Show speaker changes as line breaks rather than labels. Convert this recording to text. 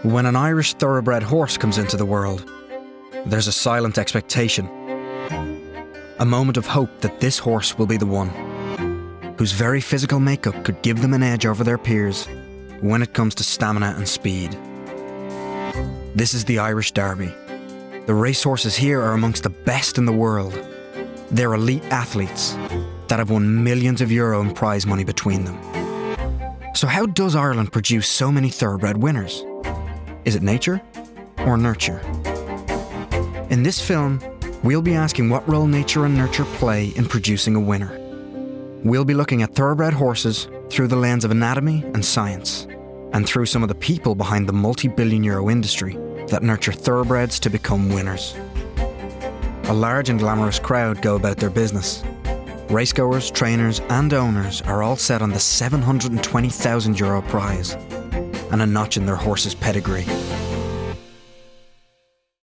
When an Irish thoroughbred horse comes into the world, there's a silent expectation. A moment of hope that this horse will be the one, whose very physical makeup could give them an edge over their peers when it comes to stamina and speed. This is the Irish Derby. The racehorses here are amongst the best in the world. They're elite athletes that have won millions of euro in prize money between them. So how does Ireland produce so many thoroughbred winners? Is it nature or nurture? In this film, we'll be asking what role nature and nurture play in producing a winner. We'll be looking at thoroughbred horses through the lens of anatomy and science, and through some of the people behind the multi-billion euro industry that nurture thoroughbreds to become winners. A large and glamorous crowd go about their business. Racegoers, trainers and owners are all set on the €720,000 prize and a notch in their horse's pedigree.